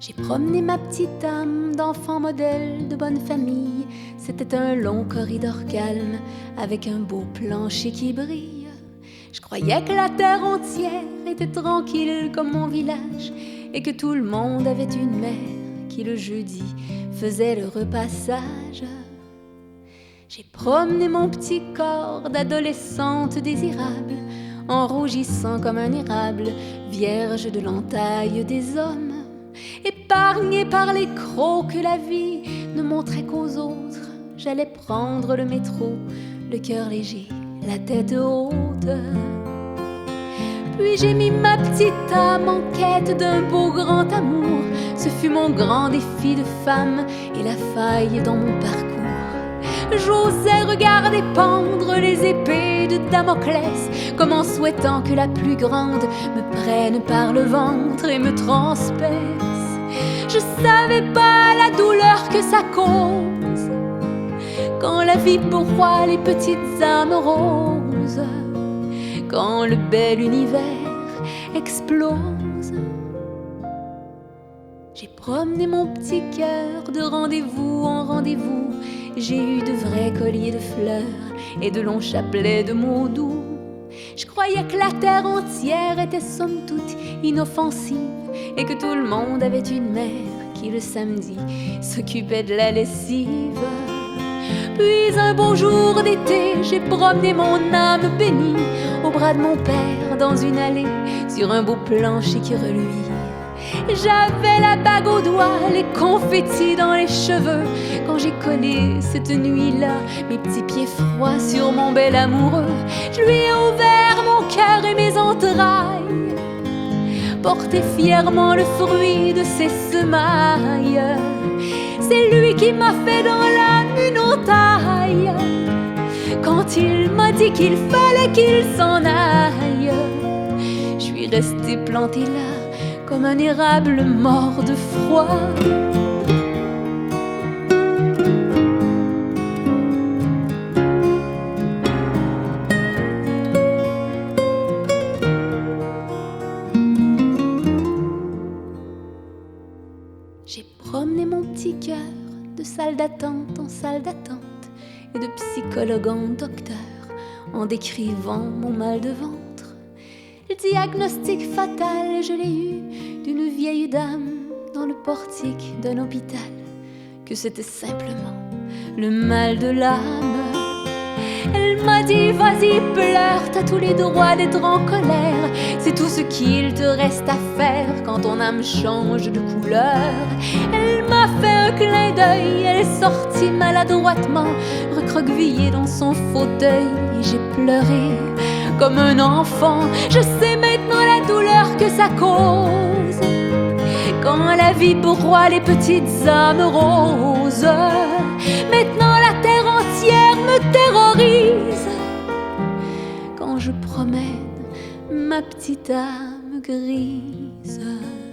J'ai promené ma petite âme d'enfant modèle de bonne famille. C'était un long corridor calme avec un beau plancher qui brille. Je croyais que la terre entière était tranquille comme mon village et que tout le monde avait une mère qui le jeudi faisait le repassage. J'ai promené mon petit corps d'adolescente désirable en rougissant comme un érable, vierge de l'entaille des hommes, épargnée par les crocs que la vie ne montrait qu'aux autres. J'allais prendre le métro, le cœur léger, la tête haute. Puis j'ai mis ma petite âme en quête d'un beau grand amour. Ce fut mon grand défi de femme et la faille dans mon parcours. J'osais regarder pendre les épées de Damoclès, comme en souhaitant que la plus grande me prenne par le ventre et me transperce. Je savais pas la douleur que ça cause quand la vie broie les petites âmes roses, quand le bel univers explose. J'ai promené mon petit cœur de rendez-vous en rendez-vous. J'ai eu de vrais colliers de fleurs et de longs chapelets de mots doux. Je croyais que la terre entière était somme toute inoffensive et que tout le monde avait une mère qui le samedi s'occupait de la lessive. Puis un beau jour d'été, j'ai promené mon âme bénie au bras de mon père dans une allée sur un beau plancher qui reluit. J'avais la bague au doigt, les confettis dans les cheveux quand j'ai collé cette nuit-là mes petits pieds froids sur mon bel amoureux. Je lui ai ouvert mon cœur et mes entrailles, porté fièrement le fruit de ses semailles. C'est lui qui m'a fait dans l'âme une entaille quand il m'a dit qu'il fallait qu'il s'en aille. Je suis restée plantée là comme un érable mort de froid. J'ai promené mon petit cœur de salle d'attente en salle d'attente et de psychologue en docteur en décrivant mon mal de ventre. Le diagnostic fatal, je l'ai eu d'une vieille dame dans le portique d'un hôpital, que c'était simplement le mal de l'âme. Elle m'a dit vas-y pleure, t'as tous les droits d'être en colère, c'est tout ce qu'il te reste à faire quand ton âme change de couleur. Elle m'a fait un clin d'œil, elle est sortie maladroitement, recroquevillée dans son fauteuil, et j'ai pleuré comme un enfant. Je sais maintenant la douleur que ça cause quand la vie broie les petites âmes roses. Maintenant la terre entière me terrorise quand je promène ma petite âme grise.